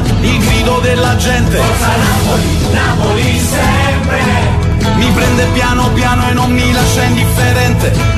il grido della gente. Forza Napoli, Napoli sempre. Mi prende piano piano e non mi lascia indifferente.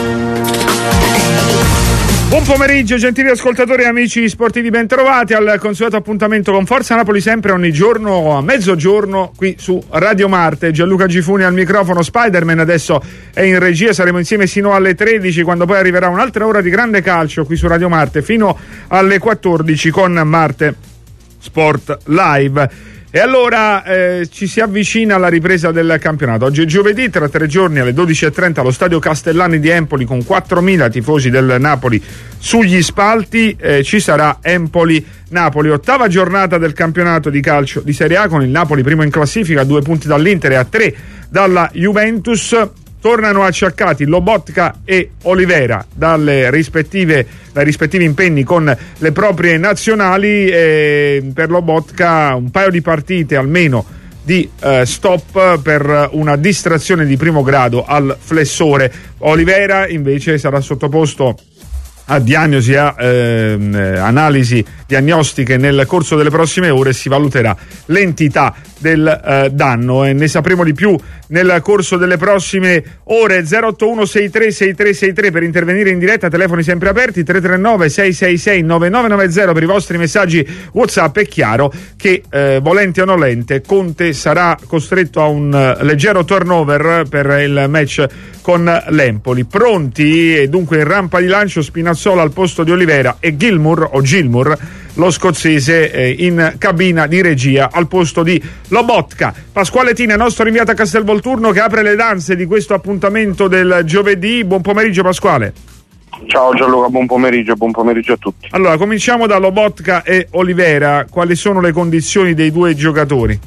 Buon pomeriggio gentili ascoltatori e amici sportivi, bentrovati al consueto appuntamento con Forza Napoli sempre ogni giorno a mezzogiorno qui su Radio Marte. Gianluca Gifuni al microfono, Spider-Man adesso è in regia, saremo insieme sino alle 13 quando poi arriverà un'altra ora di grande calcio qui su Radio Marte fino alle 14 con Marte Sport Live. E allora ci si avvicina alla ripresa del campionato. Oggi è giovedì, tra 3 giorni alle 12:30 allo stadio Castellani di Empoli con 4.000 tifosi del Napoli sugli spalti ci sarà Empoli-Napoli, ottava giornata del campionato di calcio di Serie A con il Napoli primo in classifica a 2 punti dall'Inter e a 3 dalla Juventus. Tornano acciaccati Lobotka e Olivera dai rispettivi impegni con le proprie nazionali. Per Lobotka un paio di partite almeno di stop per una distrazione di primo grado al flessore. Olivera invece sarà sottoposto a diagnosi, a analisi diagnostiche nel corso delle prossime ore. Si valuterà l'entità del danno e ne sapremo di più nel corso delle prossime ore. 081636363 per intervenire in diretta, telefoni sempre aperti, 339 666 9990 per i vostri messaggi WhatsApp. È chiaro che volente o nolente Conte sarà costretto a un leggero turnover per il match con l'Empoli. Pronti e dunque in rampa di lancio Spinazzola al posto di Olivera e Gilmour, lo scozzese, in cabina di regia al posto di Lobotka. Pasquale Tina, nostro inviato a Castelvolturno, che apre le danze di questo appuntamento del giovedì. Buon pomeriggio Pasquale. Ciao Gianluca, buon pomeriggio a tutti. Allora, cominciamo da Lobotka e Olivera. Quali sono le condizioni dei due giocatori?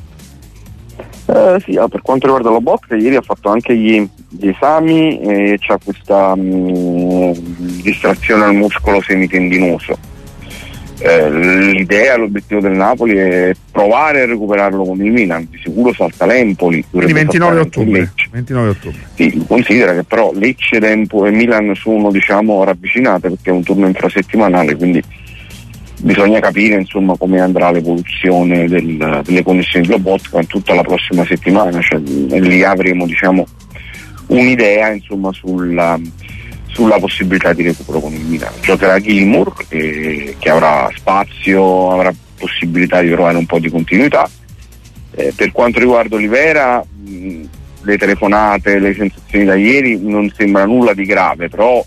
Per quanto riguarda Lobotka, ieri ha fatto anche gli esami e c'ha questa distrazione al muscolo semitendinoso. L'obiettivo del Napoli è provare a recuperarlo con il Milan. Di sicuro salta l'Empoli. Quindi 29 ottobre. Sì, considera che però Lecce e Milan sono ravvicinate perché è un turno infrasettimanale, quindi bisogna capire insomma come andrà l'evoluzione delle condizioni di Lobotka in tutta la prossima settimana, e lì avremo un'idea insomma sulla possibilità di recupero con il Milan. Giocherà Gilmour che avrà spazio, avrà possibilità di trovare un po' di continuità. Per quanto riguarda Olivera, le telefonate, le sensazioni da ieri non sembra nulla di grave, però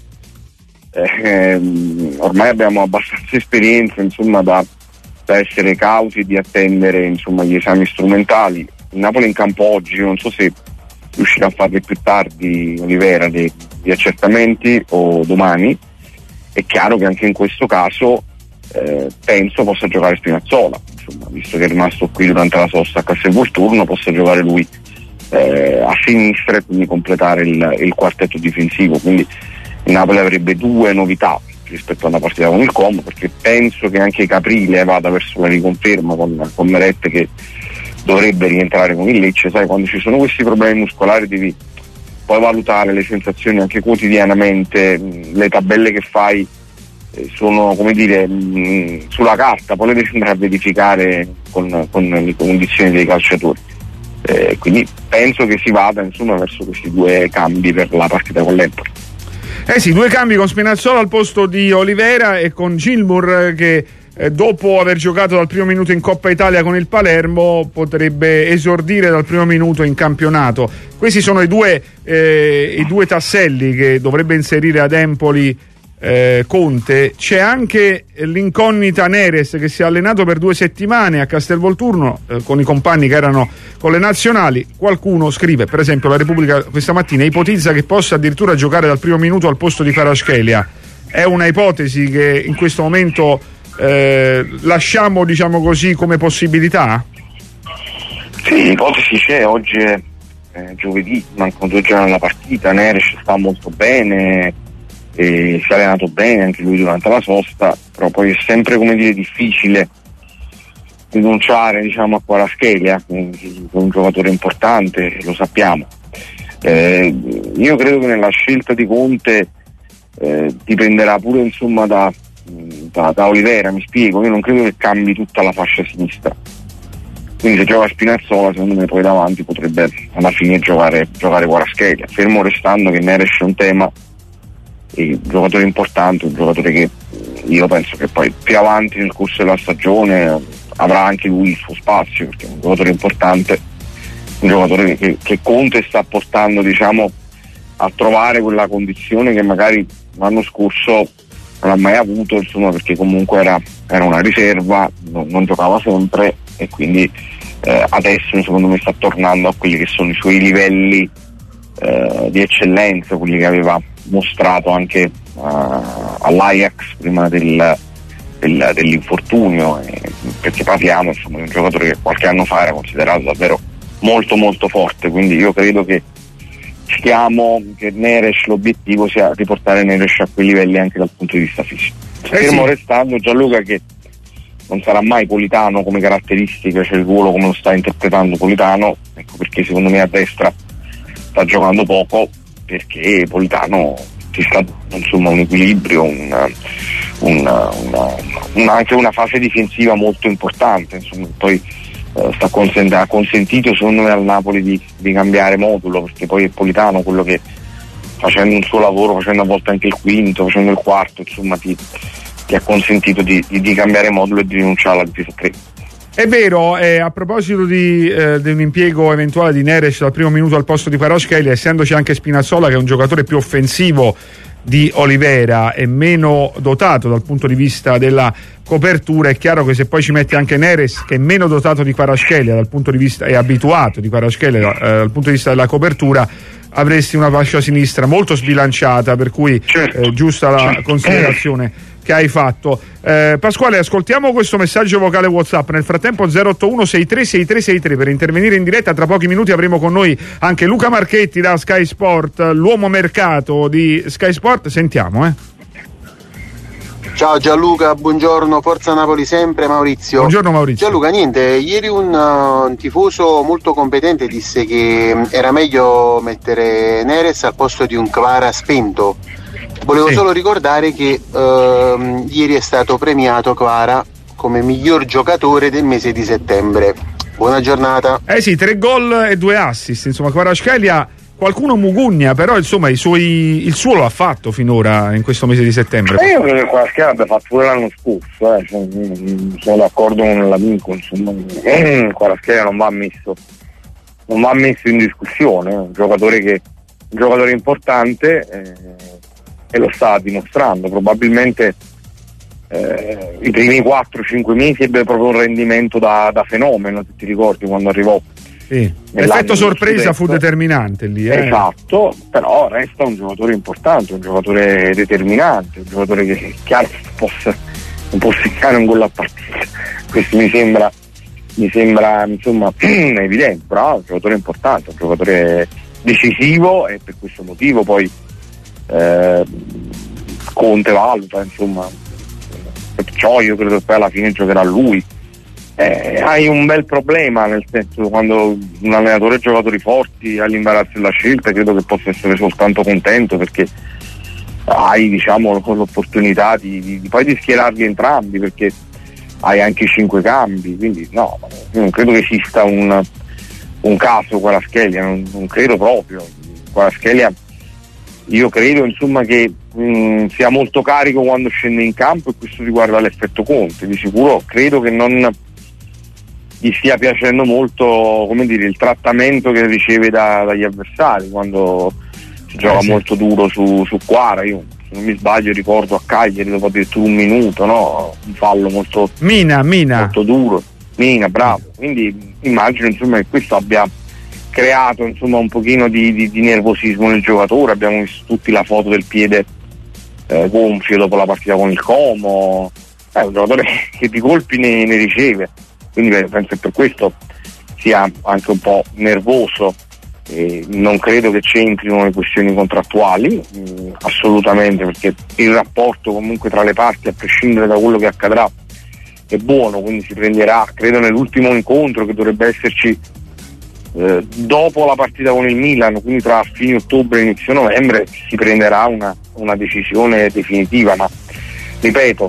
ormai abbiamo abbastanza esperienza insomma da essere cauti e di attendere insomma gli esami strumentali. Il Napoli in campo oggi, non so se riuscirà a farli più tardi Olivera di accertamenti o domani. È chiaro che anche in questo caso penso possa giocare Spinazzola, insomma, visto che è rimasto qui durante la sosta a Castelvolturno, possa giocare lui a sinistra e quindi completare il quartetto difensivo. Quindi il Napoli avrebbe 2 novità rispetto alla partita con il Como, perché penso che anche Caprile vada verso la riconferma con Meret, che dovrebbe rientrare con il Lecce. Sai, quando ci sono questi problemi muscolari devi poi valutare le sensazioni anche quotidianamente. Le tabelle che fai sono, come dire, sulla carta, poi le devi andare a verificare con le condizioni dei calciatori. Quindi penso che si vada insomma verso questi 2 cambi per la partita con l'Empoli. Sì, 2 cambi con Spinazzola al posto di Olivera e con Gilmour che dopo aver giocato dal primo minuto in Coppa Italia con il Palermo potrebbe esordire dal primo minuto in campionato. Questi sono i due tasselli che dovrebbe inserire ad Empoli Conte. C'è anche l'incognita Neres, che si è allenato per 2 settimane a Castelvolturno con i compagni che erano con le nazionali. Qualcuno scrive, per esempio la Repubblica questa mattina ipotizza che possa addirittura giocare dal primo minuto al posto di Kvaratskhelia. È una ipotesi che in questo momento lasciamo, diciamo così, come possibilità? Sì, l'ipotesi c'è. Oggi è giovedì, mancano 2 giorni alla partita. Neres sta molto bene, si è allenato bene anche lui durante la sosta, però poi è sempre, come dire, difficile rinunciare, diciamo, a Kvaratskhelia, un giocatore importante, lo sappiamo. Io credo che nella scelta di Conte dipenderà pure insomma da da Olivera, mi spiego, io non credo che cambi tutta la fascia sinistra, quindi se gioca Spinazzola secondo me poi davanti potrebbe alla fine giocare Kvaratskhelia, fermo restando che Neres è un tema, un giocatore importante, un giocatore che io penso che poi più avanti nel corso della stagione avrà anche lui il suo spazio, perché è un giocatore importante, un giocatore che Conte sta portando, diciamo, a trovare quella condizione che magari l'anno scorso non ha mai avuto, insomma, perché comunque era una riserva, non giocava sempre, e quindi adesso secondo me sta tornando a quelli che sono i suoi livelli di eccellenza, quelli che aveva mostrato anche all'Ajax prima dell'infortunio, perché parliamo, insomma, di un giocatore che qualche anno fa era considerato davvero molto molto forte, quindi io credo che Neres, l'obiettivo sia riportare Neres a quei livelli anche dal punto di vista fisico, fermo restando, Gianluca, che non sarà mai Politano come caratteristiche, cioè il ruolo come lo sta interpretando Politano, ecco perché secondo me a destra sta giocando poco, perché Politano ti sta dando, insomma, un equilibrio, anche una fase difensiva molto importante, insomma, poi ha consentito secondo me al Napoli di cambiare modulo, perché poi è Politano quello che, facendo un suo lavoro, facendo a volte anche il quinto, facendo il quarto, insomma ti ha consentito di cambiare modulo e di rinunciare alla difesa 3. È vero, a proposito di un impiego eventuale di Neres dal primo minuto al posto di Kvaratskhelia, essendoci anche Spinazzola che è un giocatore più offensivo di Olivera e meno dotato dal punto di vista della copertura, è chiaro che se poi ci metti anche Neres che è meno dotato di Kvaratskhelia dal punto di vista, è abituato di Kvaratskhelia dal punto di vista della copertura, avresti una fascia sinistra molto sbilanciata, per cui giusta la considerazione che hai fatto. Pasquale, ascoltiamo questo messaggio vocale WhatsApp. Nel frattempo 081 636363 per intervenire in diretta. Tra pochi minuti avremo con noi anche Luca Marchetti da Sky Sport, l'uomo mercato di Sky Sport. Sentiamo. Ciao Gianluca, buongiorno, Forza Napoli sempre, Maurizio. Buongiorno Maurizio. Gianluca, niente, ieri un tifoso molto competente disse che era meglio mettere Neres al posto di un Kvara spento. Volevo solo ricordare che ieri è stato premiato Kvara come miglior giocatore del mese di settembre. Buona giornata. Sì, 3 gol e 2 assist, insomma Kvaratskhelia, qualcuno mugugna, però insomma il suo lo ha fatto finora in questo mese di settembre. Io credo che Kvaratskhelia abbia fatto pure l'anno scorso, sono d'accordo con l'amico, insomma, Kvaratskhelia non va messo in discussione, è un giocatore importante, e lo sta dimostrando. Probabilmente i primi 4-5 mesi ebbe proprio un rendimento da fenomeno, se ti ricordi quando arrivò. Sì. L'effetto sorpresa fu determinante lì. Esatto, però resta un giocatore importante, un giocatore determinante, un giocatore che è chiaro non può segnare un gol a partita. Questo mi sembra insomma evidente, però è un giocatore importante, un giocatore decisivo, e per questo motivo poi Conte valuta, insomma, perciò io credo che poi alla fine giocherà lui. Hai un bel problema, nel senso, quando un allenatore ha giocatori forti all'imbarazzo della scelta, credo che possa essere soltanto contento, perché hai, diciamo, l'opportunità di schierarli entrambi, perché hai anche 5 cambi, quindi no, io non credo che esista un caso Kvaratskhelia, non credo proprio. Kvaratskhelia, io credo insomma che sia molto carico quando scende in campo, e questo riguarda l'effetto Conte. Di sicuro credo che non gli stia piacendo molto, come dire, il trattamento che riceve dagli avversari quando si gioca molto duro su Kvara. Io, se non mi sbaglio, ricordo a Cagliari dopo addirittura 1 minuto, no? Un fallo molto molto duro. Mina, bravo. Quindi immagino insomma che questo abbia creato insomma un pochino di nervosismo nel giocatore. Abbiamo visto tutti la foto del piede gonfio dopo la partita con il Como. È un giocatore che di colpi ne riceve, quindi penso che per questo sia anche un po' nervoso. Non credo che c'entrino le questioni contrattuali, assolutamente, perché il rapporto comunque tra le parti, a prescindere da quello che accadrà, è buono, quindi si prenderà, credo nell'ultimo incontro che dovrebbe esserci dopo la partita con il Milan, quindi tra fine ottobre e inizio novembre, si prenderà una decisione definitiva. Ma ripeto,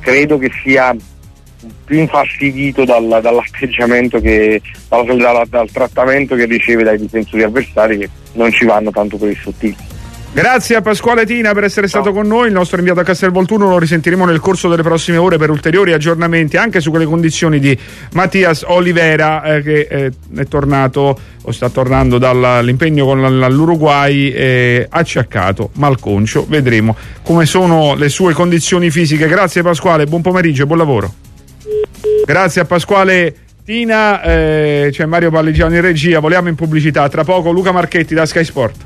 credo che sia più infastidito dall'atteggiamento dal trattamento che riceve dai difensori avversari, che non ci vanno tanto per il sottile. Grazie a Pasquale Tina per essere stato con noi, il nostro inviato a Castelvolturno. Lo risentiremo nel corso delle prossime ore per ulteriori aggiornamenti anche su quelle condizioni di Mattias Olivera, che è tornato o sta tornando dall'impegno con l'Uruguay acciaccato, malconcio. Vedremo come sono le sue condizioni fisiche. Grazie Pasquale, buon pomeriggio e buon lavoro. Grazie a Pasquale Tina. C'è Mario Palligiano in regia, voliamo in pubblicità. Tra poco Luca Marchetti da Sky Sport.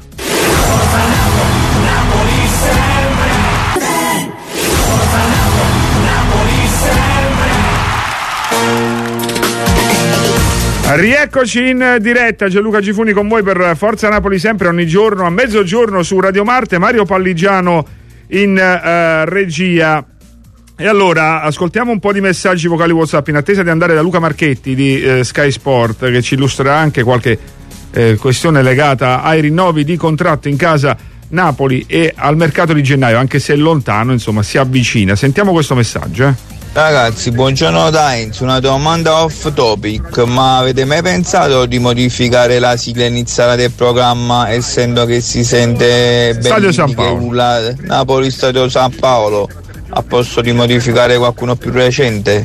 Rieccoci in diretta, Gianluca Gifuni con voi per Forza Napoli sempre, ogni giorno a mezzogiorno su Radio Marte. Mario Palligiano in regia. E allora ascoltiamo un po' di messaggi vocali WhatsApp in attesa di andare da Luca Marchetti di Sky Sport, che ci illustrerà anche qualche questione legata ai rinnovi di contratto in casa Napoli e al mercato di gennaio, anche se è lontano, insomma si avvicina. Sentiamo questo messaggio. Ragazzi, buongiorno Dainz, una domanda off topic, ma avete mai pensato di modificare la sigla iniziale del programma, essendo che si sente Stadio San Paolo, Napoli Stadio San Paolo, a posto di modificare qualcuno più recente?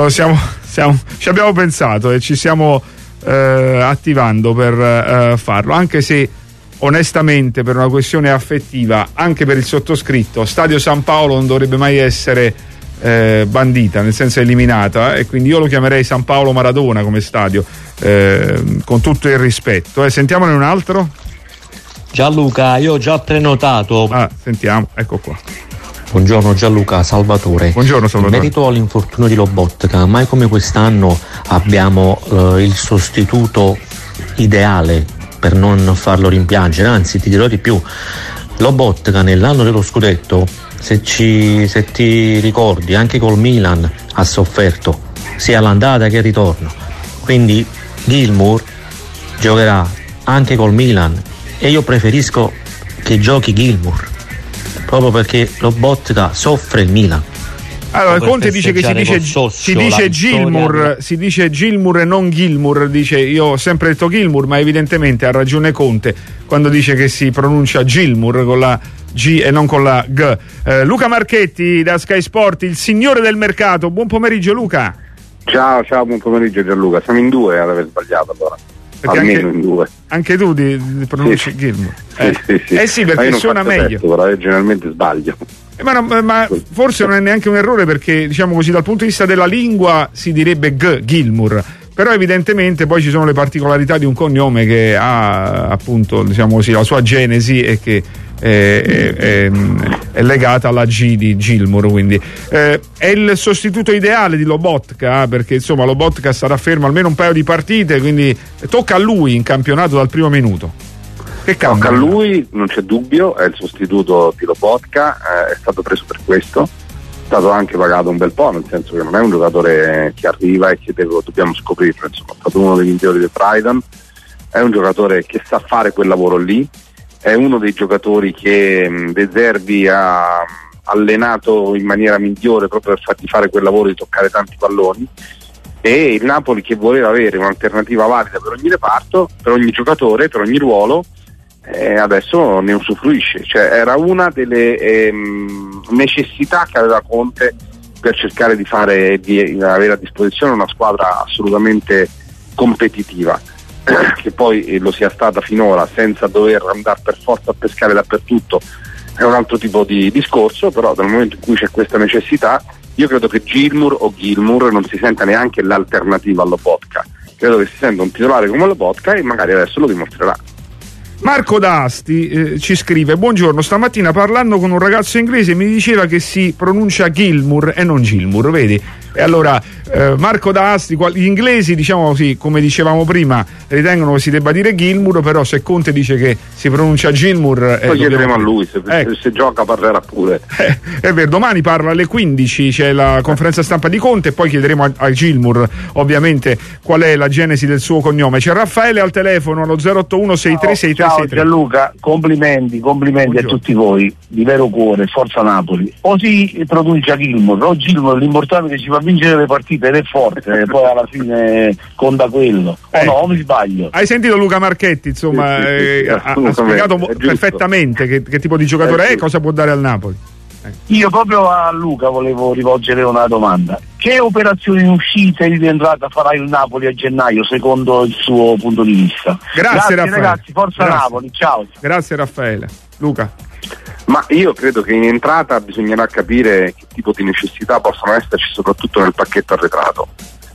Ci abbiamo pensato e ci stiamo attivando per farlo, anche se onestamente per una questione affettiva, anche per il sottoscritto, Stadio San Paolo non dovrebbe mai essere bandita, nel senso eliminata, e quindi io lo chiamerei San Paolo Maradona come stadio, con tutto il rispetto. Sentiamone un altro. Gianluca, io ho già prenotato. Sentiamo, ecco qua. Buongiorno Gianluca, Salvatore. Buongiorno Salvatore. In merito all'infortunio di Lobotka, mai come quest'anno abbiamo il sostituto ideale per non farlo rimpiangere, anzi ti dirò di più, Lobotka nell'anno dello scudetto, se ti ricordi, anche col Milan ha sofferto sia all'andata che al ritorno, quindi Gilmour giocherà anche col Milan e io preferisco che giochi Gilmour proprio perché Lobotka soffre il Milan. Allora Conte dice che si dice Gilmour e non Gilmour, dice io ho sempre detto Gilmour, ma evidentemente ha ragione Conte quando dice che si pronuncia Gilmour con la G e non con la G. Luca Marchetti da Sky Sport, il signore del mercato. Buon pomeriggio Luca. Ciao, buon pomeriggio Gianluca. Siamo in due ad aver sbagliato allora. Perché almeno in due. Anche tu di pronunci Gilmour. Sì, perché suona meglio. Però generalmente sbaglio. Ma forse non è neanche un errore, perché diciamo così dal punto di vista della lingua si direbbe Gilmour, però evidentemente poi ci sono le particolarità di un cognome che ha appunto, diciamo così, la sua genesi e che è legata alla G di Gilmour, quindi è il sostituto ideale di Lobotka, perché insomma Lobotka sarà fermo almeno un paio di partite, quindi tocca a lui in campionato dal primo minuto. Che tocca a lui, non c'è dubbio, è il sostituto di Lobotka, è stato preso per questo, è stato anche pagato un bel po', nel senso che non è un giocatore che arriva e che dobbiamo scoprirlo, insomma, è stato uno dei migliori del Brighton, è un giocatore che sa fare quel lavoro lì, è uno dei giocatori che De Zerbi ha allenato in maniera migliore proprio per fargli fare quel lavoro di toccare tanti palloni, e il Napoli, che voleva avere un'alternativa valida per ogni reparto, per ogni giocatore, per ogni ruolo, adesso ne usufruisce, cioè era una delle necessità che aveva Conte per cercare di avere a disposizione una squadra assolutamente competitiva, che poi lo sia stata finora senza dover andare per forza a pescare dappertutto è un altro tipo di discorso, però dal momento in cui c'è questa necessità io credo che Gilmour non si senta neanche l'alternativa allo Lobotka, credo che si senta un titolare come Lobotka e magari adesso lo dimostrerà. Marco D'Asti ci scrive: buongiorno, stamattina parlando con un ragazzo inglese mi diceva che si pronuncia Gilmour e non Gilmour, vedi, E allora Marco D'Asti, gli inglesi, diciamo così, come dicevamo prima, ritengono che si debba dire Gilmour, però se Conte dice che si pronuncia Gilmour, poi chiederemo a lui, se gioca parlerà pure. È vero, domani parla alle 15, c'è la conferenza stampa di Conte, e poi chiederemo a Gilmour ovviamente qual è la genesi del suo cognome. C'è Raffaele al telefono allo 081 636363. Ciao Gianluca, complimenti Buongiorno. a tutti voi, di vero cuore, forza Napoli. O si pronuncia Gilmour o Gilmour, l'importante è che ci fa vincere le partite ed è forte, poi alla fine conta quello. O mi sbaglio? Hai sentito Luca Marchetti, insomma, ha spiegato perfettamente che tipo di giocatore è e cosa può dare al Napoli. Io proprio a Luca volevo rivolgere una domanda. Che operazioni in uscita e di entrata farà il Napoli a gennaio secondo il suo punto di vista? Grazie Raffaele. Ragazzi, forza Napoli, ciao. Grazie Raffaele. Luca? Ma io credo che in entrata bisognerà capire che tipo di necessità possono esserci soprattutto nel pacchetto arretrato,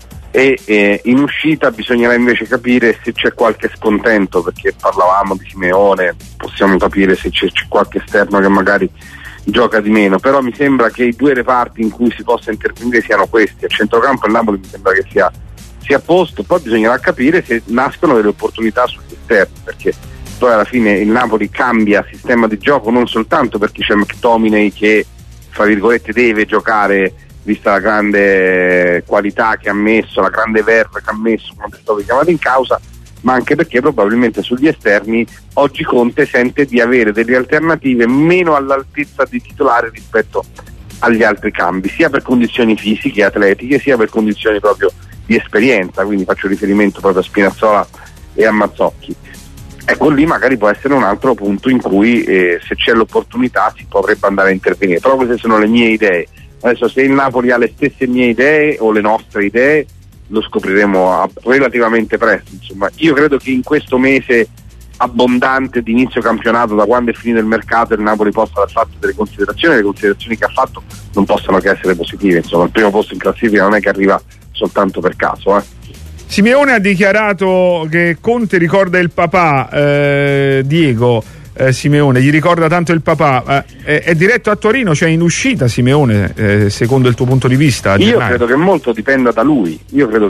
e in uscita bisognerà invece capire se c'è qualche scontento, perché parlavamo di Simeone, possiamo capire se c'è qualche esterno che magari gioca di meno, però mi sembra che i due reparti in cui si possa intervenire siano questi. A centrocampo il Napoli mi sembra che sia a posto, poi bisognerà capire se nascono delle opportunità sugli esterni, perché poi alla fine il Napoli cambia sistema di gioco non soltanto perché c'è McTominay che, fra virgolette, deve giocare vista la grande qualità che ha messo, la grande verve che ha messo quando è stato chiamato in causa, ma anche perché probabilmente sugli esterni oggi Conte sente di avere delle alternative meno all'altezza di titolare rispetto agli altri cambi, sia per condizioni fisiche, atletiche, sia per condizioni proprio di esperienza, quindi faccio riferimento proprio a Spinazzola e a Mazzocchi. Ecco, lì magari può essere un altro punto in cui se c'è l'opportunità si potrebbe andare a intervenire, però queste sono le mie idee. Adesso se il Napoli ha le stesse mie idee o le nostre idee lo scopriremo relativamente presto. Insomma, io credo che in questo mese abbondante di inizio campionato, da quando è finito il mercato, il Napoli possa aver fatto delle considerazioni, le considerazioni che ha fatto non possono che essere positive. Insomma, il primo posto in classifica non è che arriva soltanto per caso. Simeone ha dichiarato che Conte ricorda il papà, Diego Simeone, gli ricorda tanto il papà, è diretto a Torino, cioè in uscita Simeone, secondo il tuo punto di vista? Io credo che molto dipenda da lui,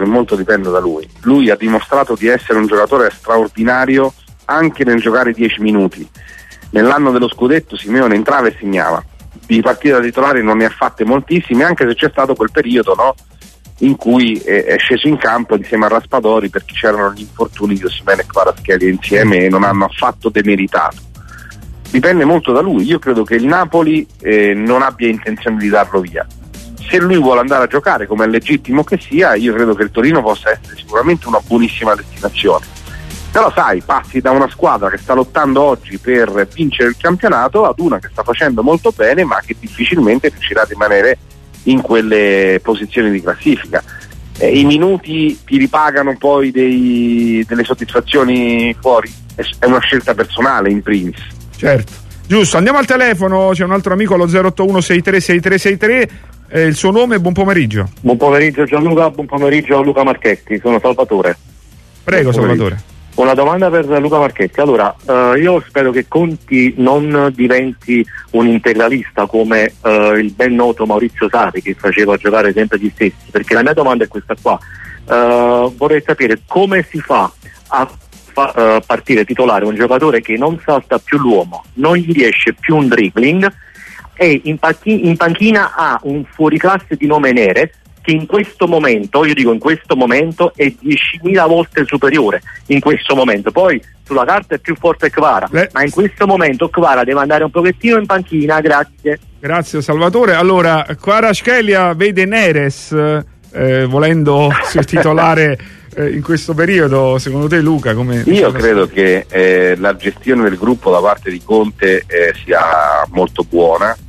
lui ha dimostrato di essere un giocatore straordinario anche nel giocare 10 minuti. Nell'anno dello scudetto Simeone entrava e segnava, di partite da titolare non ne ha fatte moltissime, anche se c'è stato quel periodo, no, in cui è sceso in campo insieme a Raspadori perché c'erano gli infortuni di Osimhen e Kvaratskhelia insieme e non hanno affatto demeritato. Dipende molto da lui. Io credo che il Napoli non abbia intenzione di darlo via. Se lui vuole andare a giocare, come è legittimo che sia, io credo che il Torino possa essere sicuramente una buonissima destinazione. Però sai, passi da una squadra che sta lottando oggi per vincere il campionato ad una che sta facendo molto bene ma che difficilmente riuscirà a rimanere in quelle posizioni di classifica. I minuti ti ripagano poi delle soddisfazioni fuori, è una scelta personale in primis. Certo, giusto. Andiamo al telefono, c'è un altro amico allo 081 636363, il suo nome, buon pomeriggio. Buon pomeriggio Gianluca, buon pomeriggio Luca Marchetti, sono Salvatore. Prego Salvatore. Una domanda per Luca Marchetti. Allora, io spero che Conti non diventi un integralista come il ben noto Maurizio Sarri, che faceva giocare sempre gli stessi, perché la mia domanda è questa qua. Vorrei sapere come si fa a partire titolare un giocatore che non salta più l'uomo, non gli riesce più un dribbling e in panchina ha un fuoriclasse di nome Neres, che in questo momento, io dico in questo momento, è 10.000 volte superiore in questo momento. Poi sulla carta è più forte Kvara, ma in questo momento Kvara deve andare un pochettino in panchina. Grazie Salvatore. Allora, Kvaratskhelia vede Neres volendo sul titolare in questo periodo. Secondo te Luca come? Io credo che la gestione del gruppo da parte di Conte sia molto buona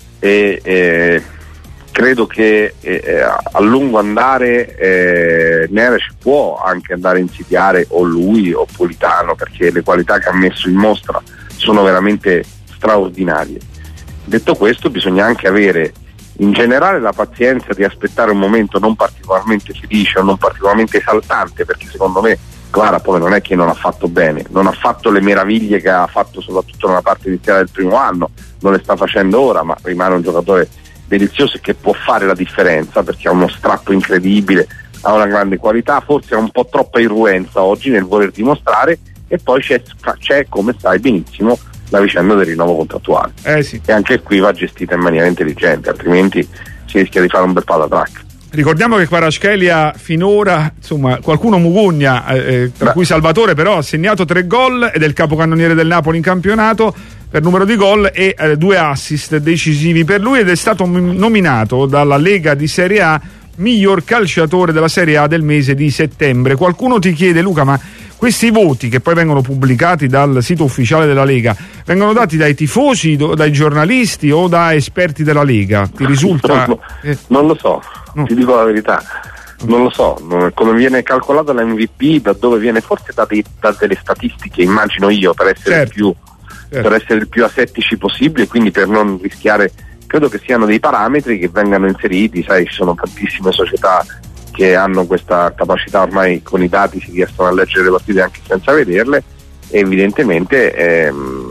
e credo che a lungo andare Neres può anche andare a insidiare o lui o Politano, perché le qualità che ha messo in mostra sono veramente straordinarie. Detto questo, bisogna anche avere in generale la pazienza di aspettare un momento non particolarmente felice o non particolarmente esaltante, perché secondo me Kvara poi non è che non ha fatto bene, non ha fatto le meraviglie che ha fatto soprattutto nella parte iniziale del primo anno, non le sta facendo ora, ma rimane un giocatore delizioso e che può fare la differenza perché ha uno strappo incredibile, ha una grande qualità, forse ha un po' troppa irruenza oggi nel voler dimostrare, e poi c'è come sai benissimo, la vicenda del rinnovo contrattuale. Sì. E anche qui va gestita in maniera intelligente, altrimenti si rischia di fare un bel patatrac. Ricordiamo che Kvaratskhelia finora, insomma, qualcuno mugugna, tra cui Salvatore, però ha segnato 3 gol ed è il capocannoniere del Napoli in campionato per numero di gol e 2 assist decisivi per lui, ed è stato nominato dalla Lega di Serie A miglior calciatore della Serie A del mese di settembre. Qualcuno ti chiede, Luca, ma questi voti che poi vengono pubblicati dal sito ufficiale della Lega vengono dati dai tifosi, dai giornalisti o da esperti della Lega? Ti risulta? Non lo so, ti dico la verità, non lo so come viene calcolato l'MVP, da dove viene, forse da delle statistiche, immagino io, per essere per essere il più asettici possibile, quindi per non rischiare. Credo che siano dei parametri che vengano inseriti, sai, ci sono tantissime società che hanno questa capacità, ormai con i dati si riescono a leggere le partite anche senza vederle, e evidentemente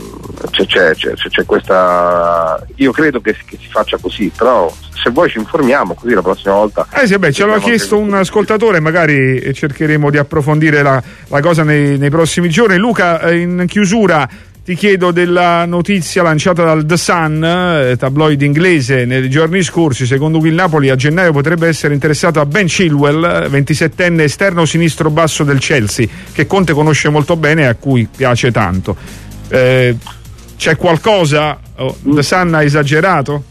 c'è questa, io credo che si faccia così, però se vuoi ci informiamo, così la prossima volta. Sì, beh, ce l'ha chiesto un ascoltatore, magari cercheremo di approfondire la cosa nei prossimi giorni. Luca, in chiusura ti chiedo della notizia lanciata dal The Sun, tabloid inglese, nei giorni scorsi, secondo cui il Napoli a gennaio potrebbe essere interessato a Ben Chilwell, 27enne esterno sinistro basso del Chelsea, che Conte conosce molto bene e a cui piace tanto. C'è qualcosa? The Sun ha esagerato?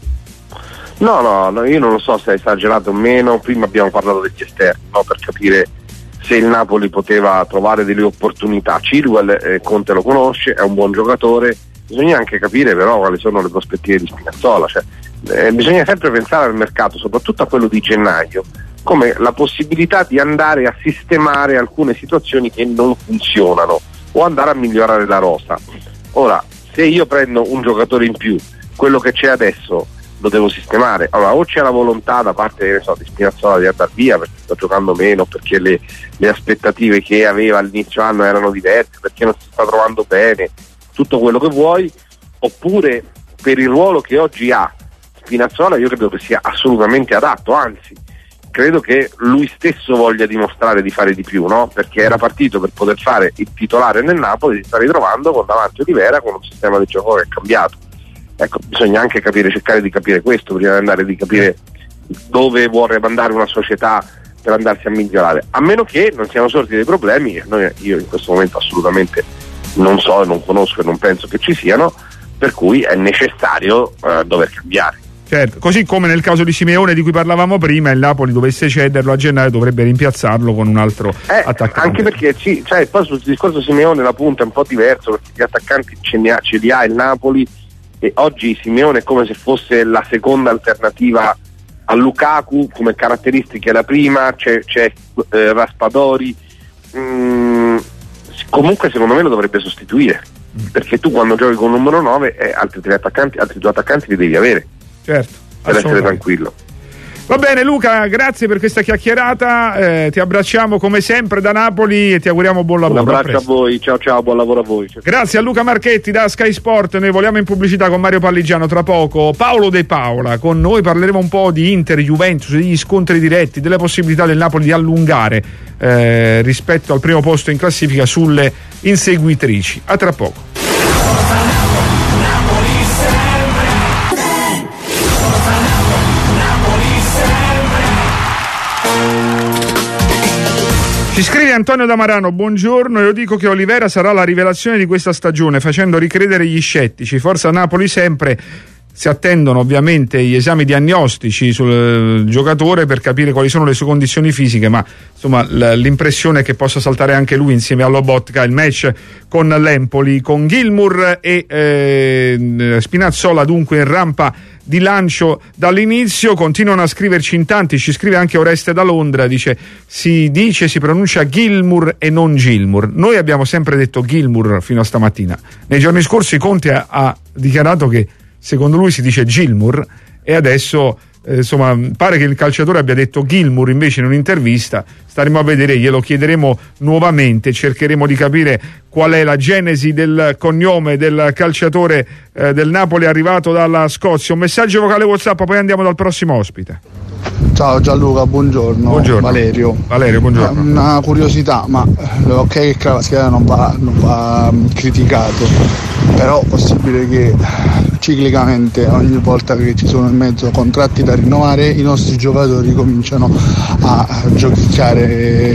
No, io non lo so se ha esagerato o meno. Prima abbiamo parlato degli esterni, no? Per capire se il Napoli poteva trovare delle opportunità. Chilwell, Conte lo conosce, è un buon giocatore, bisogna anche capire però quali sono le prospettive di Spinazzola, bisogna sempre pensare al mercato, soprattutto a quello di gennaio, come la possibilità di andare a sistemare alcune situazioni che non funzionano o andare a migliorare la rosa. Ora, se io prendo un giocatore in più, quello che c'è adesso lo devo sistemare. Allora, o c'è la volontà da parte di Spinazzola di andare via perché sta giocando meno, perché le aspettative che aveva all'inizio anno erano diverse, perché non si sta trovando bene, tutto quello che vuoi, oppure per il ruolo che oggi ha Spinazzola io credo che sia assolutamente adatto, anzi credo che lui stesso voglia dimostrare di fare di più, no? Perché era partito per poter fare il titolare nel Napoli, si sta ritrovando con davanti Olivera con un sistema di gioco che è cambiato. Ecco, bisogna anche cercare di capire questo prima di andare di capire dove vuole mandare una società per andarsi a migliorare, a meno che non siano sorti dei problemi che io in questo momento assolutamente non so, non conosco e non penso che ci siano, per cui è necessario dover cambiare. Certo, così come nel caso di Simeone di cui parlavamo prima, il Napoli dovesse cederlo a gennaio dovrebbe rimpiazzarlo con un altro attaccante. Anche perché poi sul discorso Simeone la punta è un po' diverso, perché gli attaccanti ce li ha il Napoli, e oggi Simeone è come se fosse la seconda alternativa a Lukaku, come caratteristiche la prima, c'è Raspadori, comunque secondo me lo dovrebbe sostituire, perché tu quando giochi con il numero 9 altri due attaccanti li devi avere. Certo, per essere tranquillo. Va bene Luca, grazie per questa chiacchierata, ti abbracciamo come sempre da Napoli e ti auguriamo buon lavoro. Un abbraccio a voi, ciao, buon lavoro a voi. Ciao. Grazie a Luca Marchetti da Sky Sport. Noi voliamo in pubblicità con Mario Palligiano, tra poco Paolo De Paola con noi, parleremo un po' di Inter, Juventus, degli scontri diretti, delle possibilità del Napoli di allungare rispetto al primo posto in classifica sulle inseguitrici. A tra poco. Ci scrive Antonio Damarano, buongiorno, io dico che Olivera sarà la rivelazione di questa stagione, facendo ricredere gli scettici. Forza Napoli sempre. Si attendono ovviamente gli esami diagnostici sul giocatore per capire quali sono le sue condizioni fisiche, ma insomma l'impressione è che possa saltare anche lui insieme a Lobotka. Il match con l'Empoli, con Gilmour e Spinazzola dunque in rampa di lancio dall'inizio. Continuano a scriverci in tanti, ci scrive anche Oreste da Londra, si pronuncia Gilmour e non Gilmour. Noi abbiamo sempre detto Gilmour fino a stamattina. Nei giorni scorsi Conte ha dichiarato che secondo lui si dice Gilmour e adesso insomma, pare che il calciatore abbia detto Gilmour invece in un'intervista. Staremo a vedere, glielo chiederemo nuovamente, cercheremo di capire qual è la genesi del cognome del calciatore del Napoli arrivato dalla Scozia. Un messaggio vocale WhatsApp, poi andiamo dal prossimo ospite. Ciao Gianluca, buongiorno. Valerio, buongiorno. Una curiosità, ma ok che Kvaratskhelia non va criticato, però è possibile che ciclicamente ogni volta che ci sono in mezzo contratti da rinnovare i nostri giocatori cominciano a giochicchiare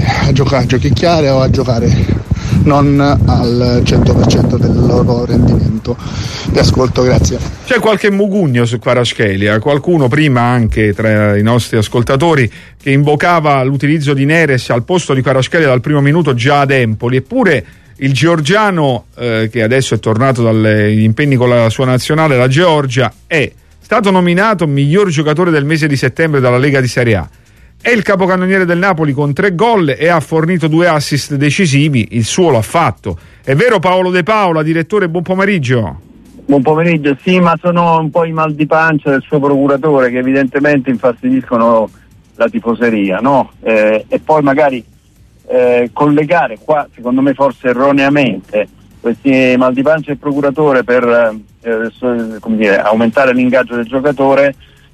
o a giocare non al 100% del loro rendimento. Vi ascolto, grazie. C'è qualche mugugno su Kvaratskhelia, qualcuno prima anche tra i nostri ascoltatori che invocava l'utilizzo di Neres al posto di Kvaratskhelia dal primo minuto già ad Empoli, eppure il georgiano che adesso è tornato dagli impegni con la sua nazionale, la Georgia, è stato nominato miglior giocatore del mese di settembre dalla Lega di Serie A. È il capocannoniere del Napoli con 3 gol e ha fornito 2 assist decisivi, il suo l'ha fatto. È vero Paolo De Paola, direttore, buon pomeriggio. Buon pomeriggio, sì, ma sono un po' i mal di pancia del suo procuratore che evidentemente infastidiscono la tifoseria, no? E poi magari collegare qua, secondo me forse erroneamente, questi mal di pancia del procuratore per come dire, aumentare l'ingaggio del giocatore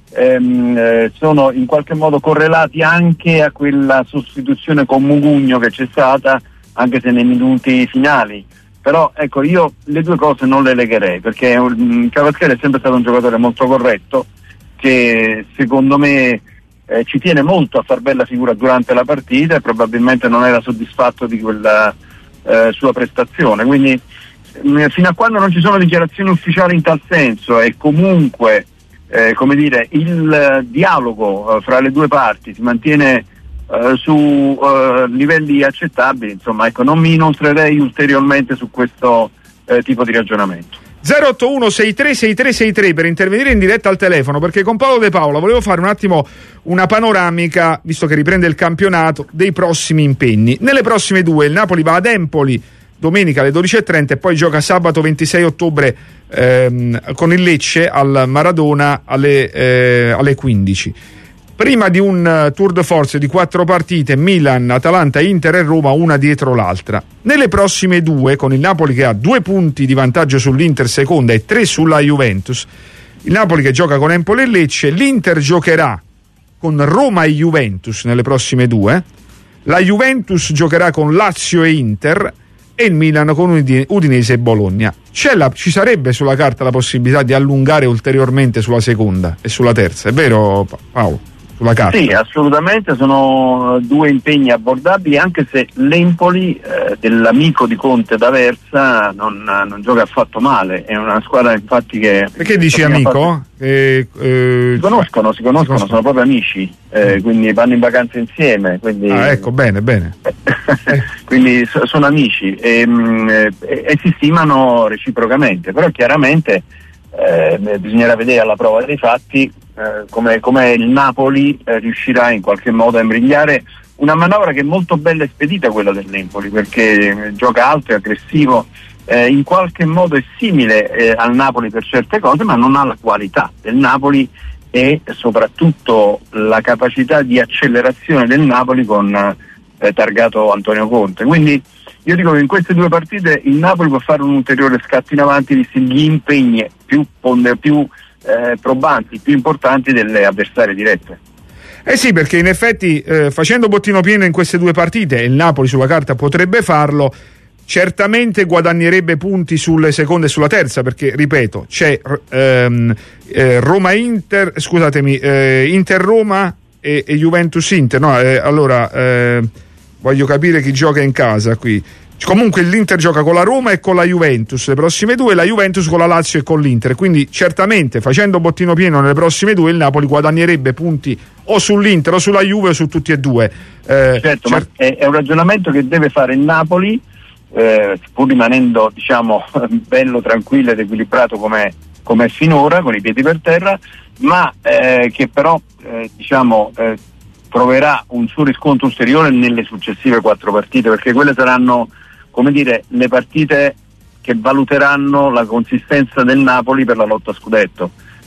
sono in qualche modo correlati anche a quella sostituzione con Mugugno che c'è stata, anche se nei minuti finali. Però ecco, io le due cose non le legherei, perché Kvaratskhelia è sempre stato un giocatore molto corretto che secondo me ci tiene molto a far bella figura durante la partita e probabilmente non era soddisfatto di quella sua prestazione, quindi fino a quando non ci sono dichiarazioni ufficiali in tal senso e comunque come dire, il dialogo fra le due parti si mantiene su livelli accettabili, insomma, ecco, non mi inoltrerei ulteriormente su questo tipo di ragionamento. 081 636363 per intervenire in diretta al telefono, perché con Paolo De Paola volevo fare un attimo una panoramica, visto che riprende il campionato, dei prossimi impegni. Nelle prossime 2 il Napoli va ad Empoli domenica alle 12:30 e poi gioca sabato 26 ottobre con il Lecce al Maradona alle 15. Prima di un tour de force di 4 partite, Milan, Atalanta, Inter e Roma, una dietro l'altra. Nelle prossime 2, con il Napoli che ha 2 punti di vantaggio sull'Inter seconda e 3 sulla Juventus, il Napoli che gioca con Empoli e Lecce, l'Inter giocherà con Roma e Juventus nelle prossime 2, la Juventus giocherà con Lazio e Inter e il Milan con Udinese e Bologna. Ci sarebbe sulla carta la possibilità di allungare ulteriormente sulla seconda e sulla terza, è vero Paolo? Sulla carta. Sì, assolutamente, sono 2 impegni abbordabili, anche se l'Empoli dell'amico di Conte d'Aversa non gioca affatto male, è una squadra infatti che... Perché dici amico? Si conoscono, sono proprio amici, quindi vanno in vacanza insieme, quindi... Ah, ecco, bene. Quindi sono amici e si stimano reciprocamente, però chiaramente bisognerà vedere alla prova dei fatti come il Napoli riuscirà in qualche modo a imbrigliare una manovra che è molto bella e spedita, quella dell'Empoli, perché gioca alto e aggressivo, in qualche modo è simile al Napoli per certe cose, ma non ha la qualità del Napoli e soprattutto la capacità di accelerazione del Napoli con targato Antonio Conte. Quindi io dico che in queste 2 partite il Napoli può fare un ulteriore scatto in avanti visti gli impegni più probanti, più importanti delle avversarie dirette. Sì, perché in effetti facendo bottino pieno in queste 2 partite, il Napoli sulla carta potrebbe farlo, certamente guadagnerebbe punti sulle seconde e sulla terza, perché ripeto, c'è Roma-Inter, scusatemi, Inter-Roma e Juventus-Inter, no? Voglio capire chi gioca in casa qui. Comunque l'Inter gioca con la Roma e con la Juventus le prossime 2, la Juventus con la Lazio e con l'Inter, quindi certamente facendo bottino pieno nelle prossime 2 il Napoli guadagnerebbe punti o sull'Inter o sulla Juve o su tutti e 2. Certo, ma è un ragionamento che deve fare il Napoli, pur rimanendo diciamo bello, tranquillo ed equilibrato come finora, con i piedi per terra, ma che però troverà un suo riscontro ulteriore nelle successive 4 partite, perché quelle saranno, come dire, le partite che valuteranno la consistenza del Napoli per la lotta a scudetto.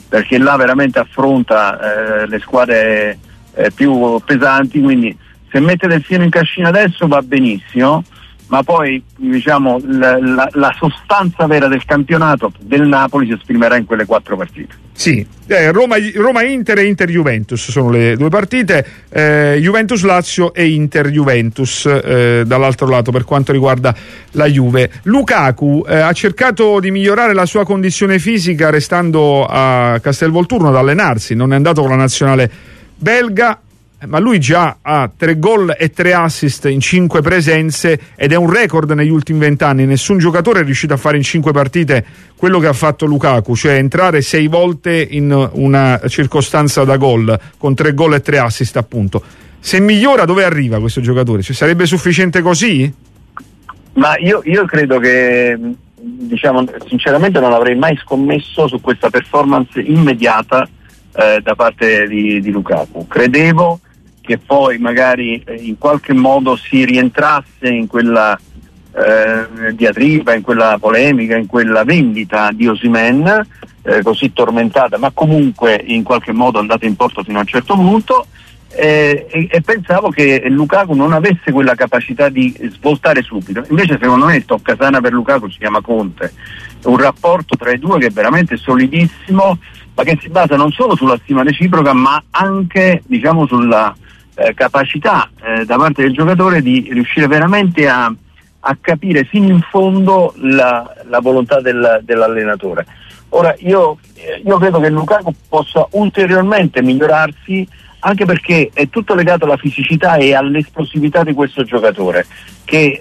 perché là veramente affronta le squadre più pesanti, quindi se mette Del Piero in cascina adesso va benissimo, ma poi diciamo la sostanza vera del campionato del Napoli si esprimerà in quelle 4 partite. Sì, Roma-Inter e Inter-Juventus sono le 2 partite, Juventus-Lazio e Inter-Juventus dall'altro lato per quanto riguarda la Juve. Lukaku ha cercato di migliorare la sua condizione fisica restando a Castelvolturno ad allenarsi, non è andato con la nazionale belga, ma lui già ha 3 gol e 3 assist in 5 presenze ed è un record negli ultimi 20 anni. Nessun giocatore è riuscito a fare in 5 partite quello che ha fatto Lukaku, cioè entrare 6 volte in una circostanza da gol con 3 gol e 3 assist, appunto. Se migliora, dove arriva questo giocatore? Cioè, sarebbe sufficiente così? Ma io credo che, diciamo, sinceramente non avrei mai scommesso su questa performance immediata da parte di Lukaku. Credevo che poi magari in qualche modo si rientrasse in quella diatriba, in quella polemica, in quella vendita di Osimhen così tormentata, ma comunque in qualche modo andata in porto fino a un certo punto, e pensavo che Lukaku non avesse quella capacità di svoltare subito. Invece secondo me il toccasana per Lukaku si chiama Conte, un rapporto tra i due che è veramente solidissimo, ma che si basa non solo sulla stima reciproca, ma anche, diciamo, sulla capacità da parte del giocatore di riuscire veramente a capire fino in fondo la volontà dell'allenatore. Ora io credo che Lukaku possa ulteriormente migliorarsi, anche perché è tutto legato alla fisicità e all'esplosività di questo giocatore che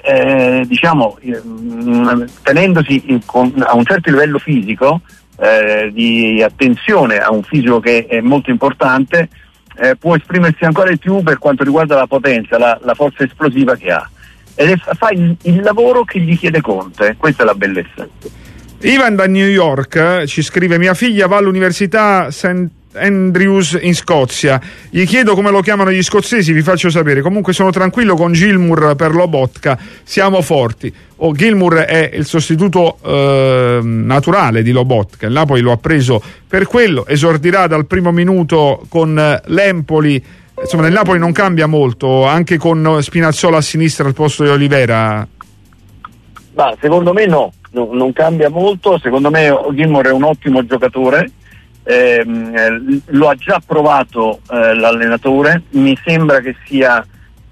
tenendosi a un certo livello fisico, di attenzione a un fisico che è molto importante, può esprimersi ancora di più per quanto riguarda la potenza, la forza esplosiva che ha, ed fa il lavoro che gli chiede Conte. Questa è la bellezza. Ivan da New York ci scrive: mia figlia va all'università St. Andrews in Scozia, gli chiedo come lo chiamano gli scozzesi, vi faccio sapere. Comunque sono tranquillo con Gilmour per Lobotka, siamo forti. Gilmour è il sostituto naturale di Lobotka, il Napoli lo ha preso per quello, esordirà dal primo minuto con l'Empoli. Insomma, nel Napoli non cambia molto, anche con Spinazzola a sinistra al posto di Olivera. Ma secondo me no, non cambia molto. Secondo me Gilmour è un ottimo giocatore, lo ha già provato l'allenatore, mi sembra che sia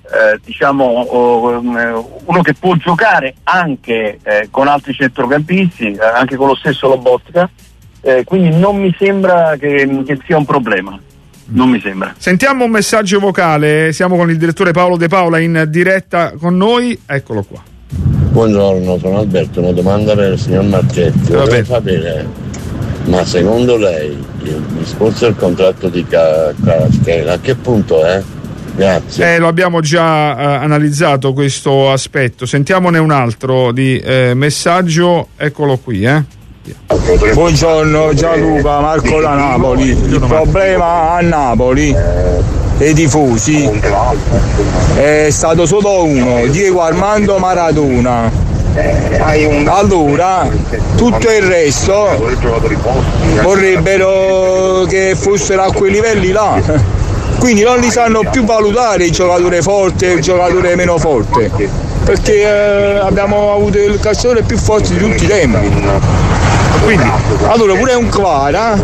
uno che può giocare anche con altri centrocampisti, anche con lo stesso Lobotka, quindi non mi sembra che sia un problema. Non mi sembra. Sentiamo un messaggio vocale, siamo con il direttore Paolo De Paola in diretta con noi, eccolo qua. Buongiorno, sono Alberto, una domanda per il signor Marchetti. Volevo sapere, ma secondo lei il discorso del contratto di Kvaratskhelia a che punto è? Grazie. Lo abbiamo già analizzato questo aspetto. Sentiamone un altro di messaggio, eccolo qui. Buongiorno Gianluca, Marco da Napoli. Il problema a Napoli e i tifosi è stato solo uno: Diego Armando Maradona. Allora tutto il resto vorrebbero che fossero a quei livelli là, quindi non li sanno più valutare il giocatore forte e il giocatore meno forte, perché abbiamo avuto il calciatore più forte di tutti i tempi. Quindi allora pure un Kvara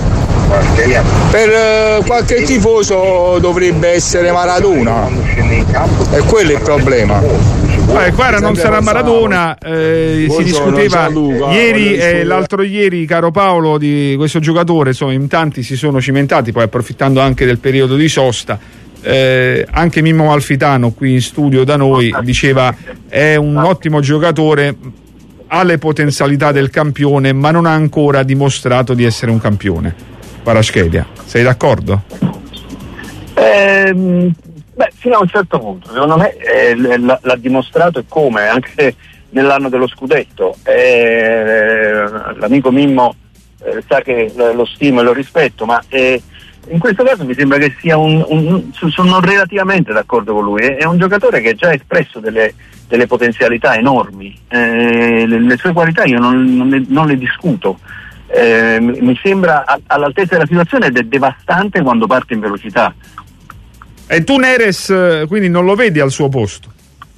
per qualche tifoso dovrebbe essere Maradona, e quello è il problema. Kvara non sarà Maradona, si discuteva ieri e l'altro ieri, caro Paolo, di questo giocatore. Insomma, in tanti si sono cimentati, poi approfittando anche del periodo di sosta. Anche Mimmo Malfitano qui in studio da noi diceva: è un ottimo giocatore, ha le potenzialità del campione, ma non ha ancora dimostrato di essere un campione. Kvaratskhelia, sei d'accordo? Fino a un certo punto, secondo me l'ha dimostrato, e come, anche nell'anno dello scudetto. L'amico Mimmo sa che lo stimo e lo rispetto, ma in questo caso mi sembra che sia sono relativamente d'accordo con lui. È un giocatore che ha già espresso delle potenzialità enormi, le sue qualità io non le discuto. mi sembra all'altezza della situazione ed è devastante quando parte in velocità. E tu Neres quindi non lo vedi al suo posto?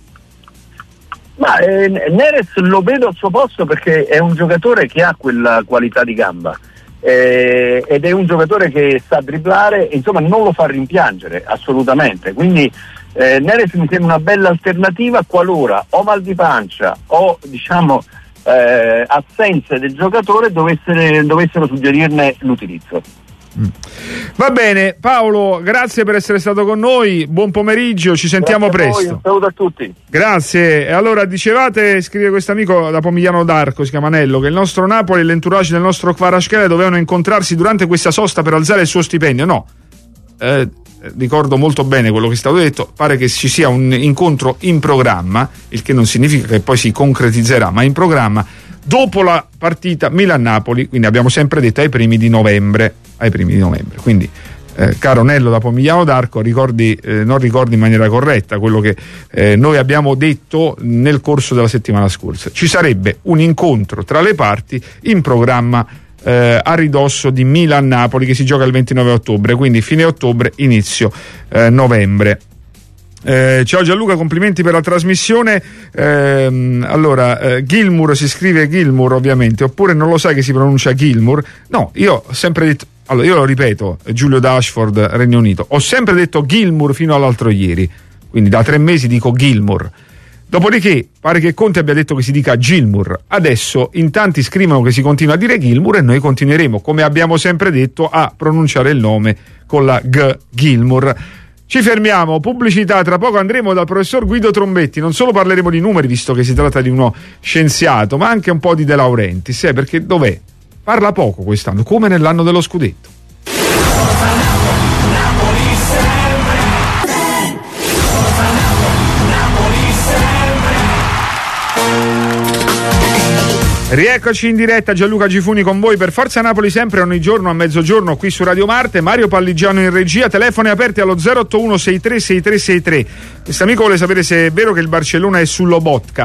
Ma Neres lo vedo al suo posto perché è un giocatore che ha quella qualità di gamba ed è un giocatore che sa dribblare, insomma non lo fa rimpiangere assolutamente, quindi Neres mi sembra una bella alternativa qualora o mal di pancia o diciamo assenze del giocatore dovessero suggerirne l'utilizzo. Va bene Paolo, grazie per essere stato con noi, buon pomeriggio, ci sentiamo presto. Un saluto a tutti. Grazie. E allora dicevate, scrive questo amico da Pomigliano d'Arco, si chiama Nello, che il nostro Napoli e l'entourage del nostro Kvaratskhelia dovevano incontrarsi durante questa sosta per alzare il suo stipendio. No, ricordo molto bene quello che è stato detto, pare che ci sia un incontro in programma, il che non significa che poi si concretizzerà, ma in programma dopo la partita Milan-Napoli, quindi abbiamo sempre detto ai primi di novembre. Quindi caro Nello da Pomigliano d'Arco, non ricordi in maniera corretta quello che noi abbiamo detto nel corso della settimana scorsa. Ci sarebbe un incontro tra le parti in programma a ridosso di Milan-Napoli, che si gioca il 29 ottobre, quindi fine ottobre, inizio novembre. Ciao Gianluca, complimenti per la trasmissione. Gilmour, si scrive Gilmour ovviamente, oppure non lo sai che si pronuncia Gilmour? No, io ho sempre detto, allora io lo ripeto, Giulio da Ashford, Regno Unito, ho sempre detto Gilmour fino all'altro ieri, quindi da 3 mesi dico Gilmour. Dopodiché pare che Conte abbia detto che si dica Gilmour. Adesso in tanti scrivono che si continua a dire Gilmour e noi continueremo, come abbiamo sempre detto, a pronunciare il nome con la G, Gilmour. Ci fermiamo, pubblicità, tra poco andremo dal professor Guido Trombetti, non solo parleremo di numeri, visto che si tratta di uno scienziato, ma anche un po' di De Laurentiis, perché dov'è? Parla poco quest'anno, come nell'anno dello scudetto. Rieccoci in diretta, Gianluca Gifuni con voi per Forza Napoli sempre ogni giorno a mezzogiorno qui su Radio Marte. Mario Palligiano in regia, telefoni aperti allo 081 636363. Questo amico vuole sapere se è vero che il Barcellona è su Lobotka.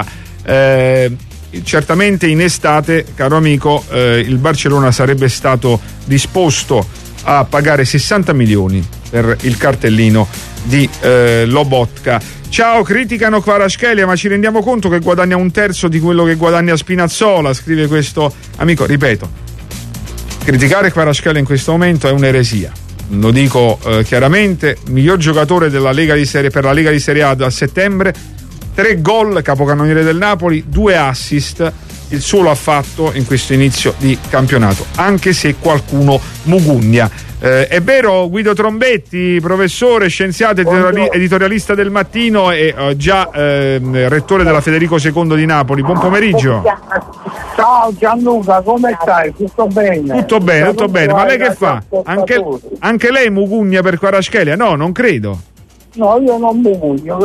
Certamente in estate, caro amico, il Barcellona sarebbe stato disposto a pagare 60 milioni per il cartellino di Lobotka. Ciao, criticano Kvaratskhelia, ma ci rendiamo conto che guadagna 1/3 di quello che guadagna Spinazzola, scrive questo amico. Ripeto, criticare Kvaratskhelia in questo momento è un'eresia, lo dico chiaramente. Miglior giocatore della Lega di Serie, per la Lega di Serie A da settembre, 3 gol, capocannoniere del Napoli, 2 assist, il suo l'ha fatto in questo inizio di campionato, anche se qualcuno mugugna. È vero, Guido Trombetti, professore, scienziato, editorialista del Mattino e già rettore della Federico II di Napoli. Buon pomeriggio. Ciao Gianluca, come stai? Tutto bene? Tutto bene, ma lei che fa? Anche lei mugugna per Kvaratskhelia? No, non credo. No, io non mugugno.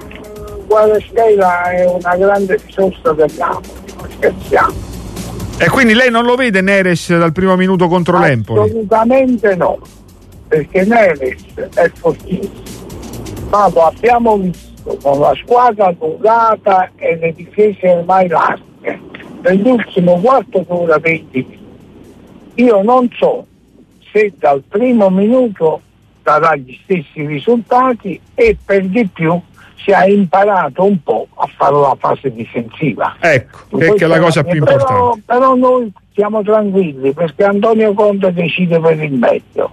Kvaratskhelia è una grande risorsa del Napoli, non scherziamo. E quindi lei non lo vede Neres dal primo minuto contro l'Empoli? Assolutamente no, perché Neres è fortissimo. Ma abbiamo visto con la squadra allungata e le difese ormai larghe, nell'ultimo quarto d'ora 20 minuti. Io non so se dal primo minuto darà gli stessi risultati e per di più si è imparato un po' a fare la fase difensiva. Ecco, che è la cosa più importante. Però noi siamo tranquilli perché Antonio Conte decide per il meglio.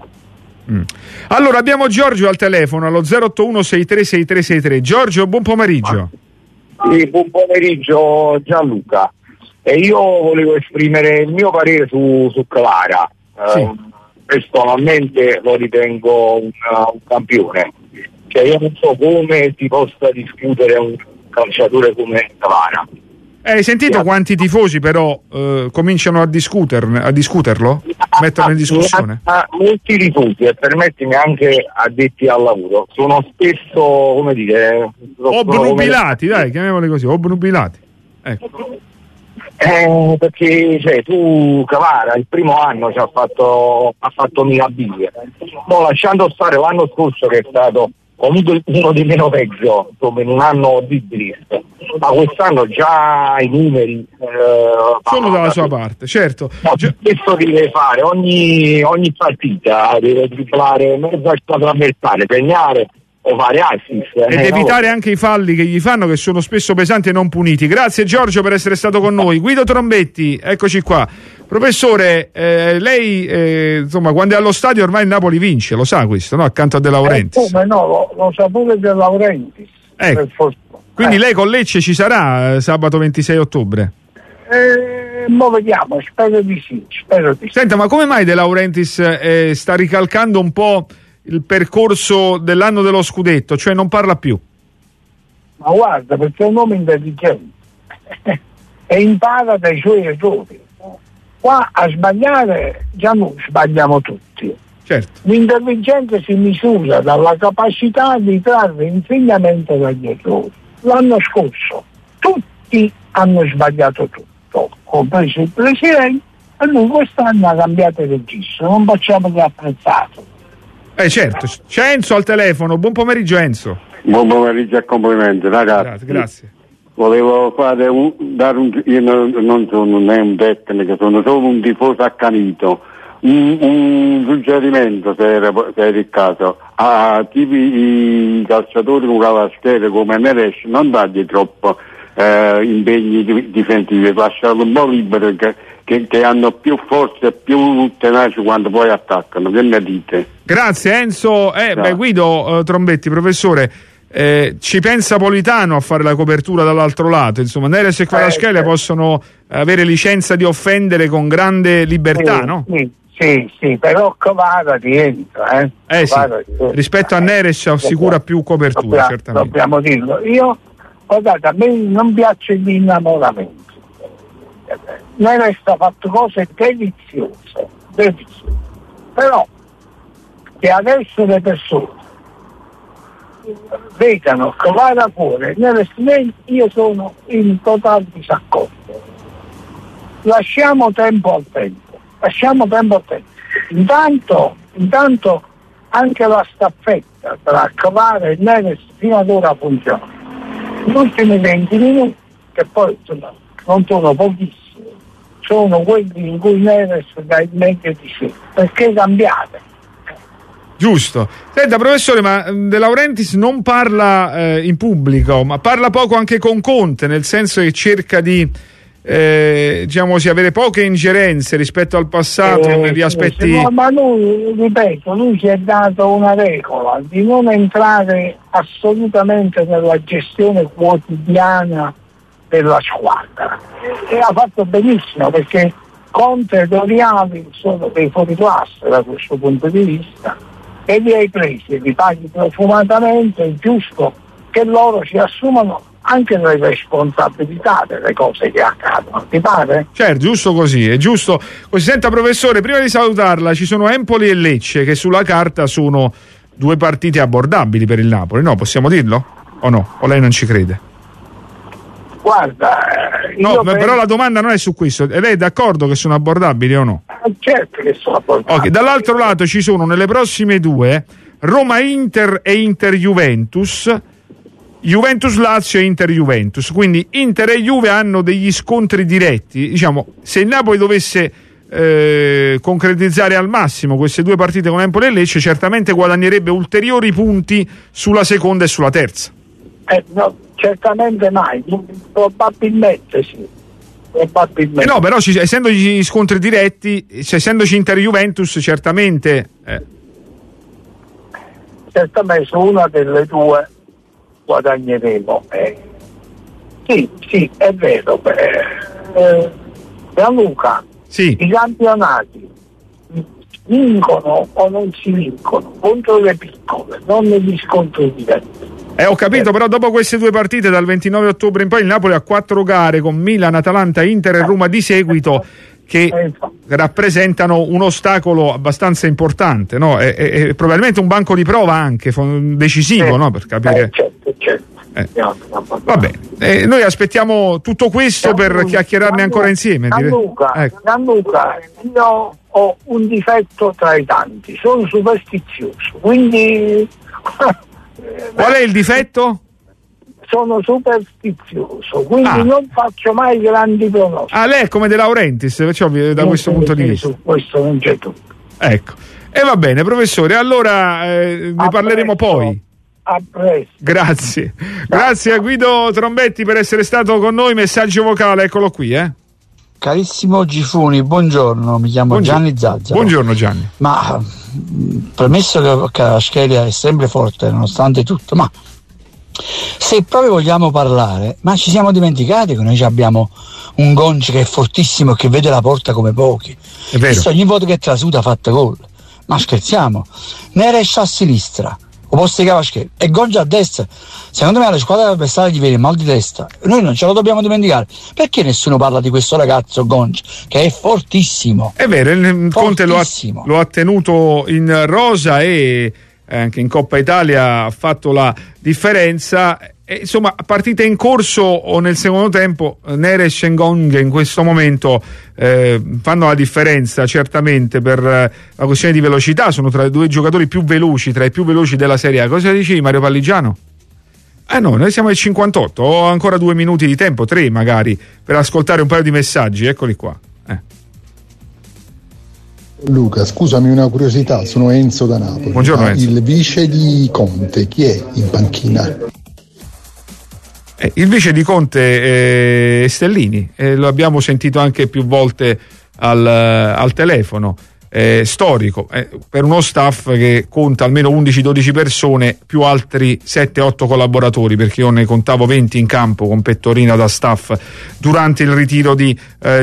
Allora abbiamo Giorgio al telefono allo 081 636363. Giorgio, buon pomeriggio. Sì, buon pomeriggio Gianluca. E io volevo esprimere il mio parere su Kvara. Personalmente lo ritengo un campione. Cioè io non so come si possa discutere un calciatore come Kvara. Hai sentito quanti tifosi però cominciano a discuterlo? Metterlo in discussione? Molti tifosi, e permettimi anche addetti al lavoro, sono spesso, come dire... obnubilati, dai, chiamiamoli così, obnubilati. Ecco. Perché tu Kvara il primo anno ha fatto mirabilie, lasciando stare l'anno scorso che è stato comunque uno di meno peggio, insomma, in un anno di drift, ma quest'anno già i numeri sono dalla sua parte, certo. Questo deve fare ogni partita, deve triplare mezza squadra avversaria, segnare o fare assist ed evitare anche i falli che gli fanno, che sono spesso pesanti e non puniti. Grazie Giorgio per essere stato con noi. Guido Trombetti, eccoci qua. Professore, lei insomma, quando è allo stadio ormai il Napoli vince, lo sa questo, no? Accanto a De Laurentiis. Come no, lo sa pure De Laurentiis. Ecco. Quindi lei con Lecce ci sarà sabato 26 ottobre? Mo vediamo, spero di sì. Senta, ma come mai De Laurentiis sta ricalcando un po' il percorso dell'anno dello scudetto, cioè non parla più? Ma guarda, perché è un uomo intelligente e impara dai suoi errori. Qua a sbagliare già noi sbagliamo tutti. Certo. L'intelligenza si misura dalla capacità di trarre insegnamento dagli errori. L'anno scorso tutti hanno sbagliato tutto, compreso il presidente, e lui quest'anno ha cambiato il registro, non facciamo che apprezzato. Certo, c'è Enzo al telefono. Buon pomeriggio Enzo. Buon pomeriggio e complimenti ragazzi. Grazie. Volevo io non sono né un tecnico, sono solo un tifoso accanito. Un suggerimento, se era il caso, a tipi i calciatori con Kvaratskhelia come Neres, non dargli troppo impegni difensivi, lasciarlo un po' libero, che hanno più forza e più tenaci quando poi attaccano. Che ne dite? Grazie Enzo. Guido Trombetti, professore, ci pensa Politano a fare la copertura dall'altro lato, insomma Neres e Kvaratskhelia possono avere licenza di offendere con grande libertà, no? Sì, però Kvara rientra, rispetto a Neres assicura più copertura, certamente. Dobbiamo dirlo. Guardate, a me non piace l'innamoramento. Neres ha fatto cose deliziose, però che adesso le persone vedano Kvara fuori, Neres lei, io sono in totale disaccordo. Lasciamo tempo al tempo. Intanto anche la staffetta tra Kvara e Neres fino ad ora funziona. Gli ultimi 20 minuti, che poi insomma, non sono pochissimi, sono quelli in cui Neres dà il meglio di sé. Perché cambiate? Giusto. Senta professore, ma De Laurentiis non parla in pubblico, ma parla poco anche con Conte, nel senso che cerca di avere poche ingerenze rispetto al passato negli aspetti. No, ma lui si è dato una regola di non entrare assolutamente nella gestione quotidiana della squadra, e ha fatto benissimo, perché Conte e Doriali sono dei fuoriclasse da questo punto di vista, e li hai presi e li paghi profumatamente. È giusto che loro si assumano anche le responsabilità delle cose che accadono, ti pare? Certo, giusto così, è giusto così. Senta professore, prima di salutarla, ci sono Empoli e Lecce che sulla carta sono due partite abbordabili per il Napoli, no? Possiamo dirlo? O no? O lei non ci crede? Guarda, però la domanda non è su questo. Lei è d'accordo che sono abbordabili o no? Certo che sono abbordabili. Okay. Dall'altro lato ci sono nelle prossime due Roma-Inter e Inter-Juventus, Juventus-Lazio e Inter-Juventus, quindi Inter e Juve hanno degli scontri diretti. Diciamo, se il Napoli dovesse concretizzare al massimo queste due partite con Empoli e Lecce, certamente guadagnerebbe ulteriori punti sulla seconda e sulla terza. No, certamente mai, probabilmente sì. No, però essendoci scontri diretti, essendoci Inter-Juventus, certamente su una delle due guadagneremo. Sì, è vero. Gianluca, sì. I campionati vincono o non si vincono contro le piccole, non negli scontri diretti. Ho capito, però dopo queste due partite dal 29 ottobre in poi il Napoli ha 4 gare con Milan, Atalanta, Inter e Roma di seguito, che rappresentano un ostacolo abbastanza importante, no? E probabilmente un banco di prova anche decisivo, no? Per capire. Certo. Va bene, noi aspettiamo tutto questo per chiacchierarne ancora insieme. Gianluca, io ho un difetto tra i tanti, sono superstizioso, quindi Qual è il difetto? Sono superstizioso, quindi non faccio mai grandi pronostici. Lei è come De Laurentiis, cioè, da questo punto di vista. Su questo non c'è tutto. Ecco. E va bene, professore, allora ne parleremo poi. A presto. Grazie. Grazie a Guido Trombetti per essere stato con noi. Messaggio vocale, eccolo qui, Carissimo Gifuni, buongiorno, mi chiamo Gianni Zazzaro. Buongiorno Gianni. Ma premesso che Kvaratskhelia è sempre forte nonostante tutto, ma se proprio vogliamo parlare, ma ci siamo dimenticati che noi abbiamo un Gonci che è fortissimo e che vede la porta come pochi. È vero. Ogni volta che trasuta ha fatto gol. Ma scherziamo? Neres a sinistra, opposto di Kvaratskhelia, e Gonci a destra. Secondo me alla squadra avversaria gli viene mal di testa. Noi non ce lo dobbiamo dimenticare. Perché nessuno parla di questo ragazzo Gonci che è fortissimo? È vero, il Conte lo ha tenuto in rosa e anche in Coppa Italia ha fatto la differenza. E, insomma, partite in corso o nel secondo tempo, Neres e Ngong in questo momento fanno la differenza certamente per la questione di velocità. Sono tra i due giocatori più veloci, tra i più veloci della Serie A. Cosa dici, Mario Palligiano? No, noi siamo ai 58, ho ancora 2 minuti di tempo, 3 magari, per ascoltare un paio di messaggi, eccoli qua. Luca, scusami una curiosità, sono Enzo da Napoli. Buongiorno Enzo. Il vice di Conte, chi è in panchina? Il vice di Conte è Stellini, lo abbiamo sentito anche più volte al telefono. Storico per uno staff che conta almeno 11-12 persone più altri 7-8 collaboratori, perché io ne contavo 20 in campo con Pettorina da staff durante il ritiro di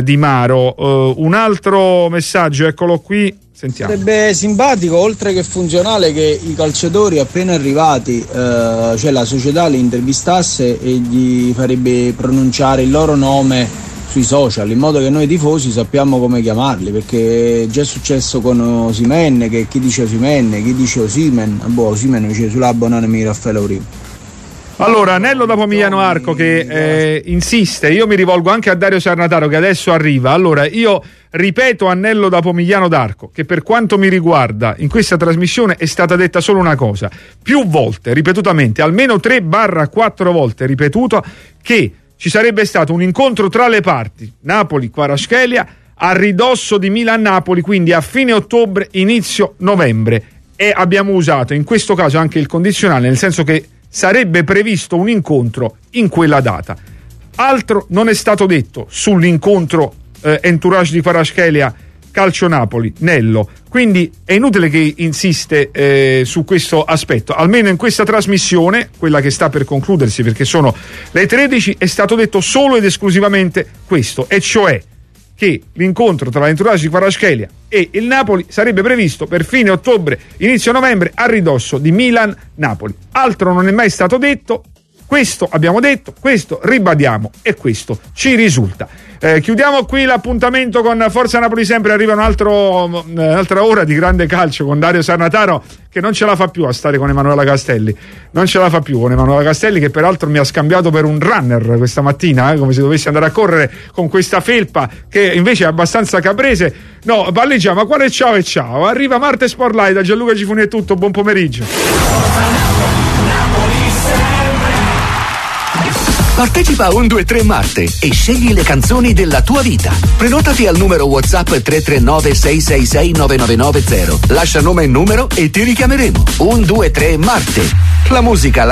Maro. Un altro messaggio, eccolo qui, sentiamo. Sarebbe simpatico, oltre che funzionale, che i calciatori appena arrivati, cioè la società li intervistasse e gli farebbe pronunciare il loro nome sui social, in modo che noi tifosi sappiamo come chiamarli, perché è già successo con Osimhen, che chi dice Osimhen, chi dice Osimen, Osimen dice sulla banana mi Raffaele prima. Allora, Nello da Pomigliano Arco che insiste, io mi rivolgo anche a Dario Sarnataro che adesso arriva. Allora, io ripeto a Nello da Pomigliano d'Arco che per quanto mi riguarda in questa trasmissione è stata detta solo una cosa, più volte, ripetutamente, almeno 3-4 volte ripetuto, che ci sarebbe stato un incontro tra le parti, Napoli-Kvaratskhelia, a ridosso di Milan-Napoli, quindi a fine ottobre, inizio novembre, e abbiamo usato in questo caso anche il condizionale, nel senso che sarebbe previsto un incontro in quella data. Altro non è stato detto sull'incontro entourage di Kvaratskhelia Calcio Napoli, Nello, quindi è inutile che insiste su questo aspetto. Almeno in questa trasmissione, quella che sta per concludersi perché sono le 13, è stato detto solo ed esclusivamente questo, e cioè che l'incontro tra l'entourage di Kvaratskhelia e il Napoli sarebbe previsto per fine ottobre, inizio novembre, a ridosso di Milan-Napoli. Altro non è mai stato detto. Questo abbiamo detto, questo ribadiamo e questo ci risulta. Chiudiamo qui l'appuntamento con Forza Napoli Sempre. Arriva un'altra ora di grande calcio con Dario Sarnataro, che non ce la fa più a stare con Emanuela Castelli. Non ce la fa più con Emanuela Castelli, che peraltro mi ha scambiato per un runner questa mattina, come se dovessi andare a correre con questa felpa che invece è abbastanza caprese. No, Palligiano, ma quale ciao e ciao? Arriva Marte Sport Live, da Gianluca Gifuni è tutto, buon pomeriggio. Partecipa a 1, 2, 3 Marte e scegli le canzoni della tua vita. Prenotati al numero WhatsApp 339 666 9990. Lascia nome e numero e ti richiameremo. 1, 2, 3 Marte. La musica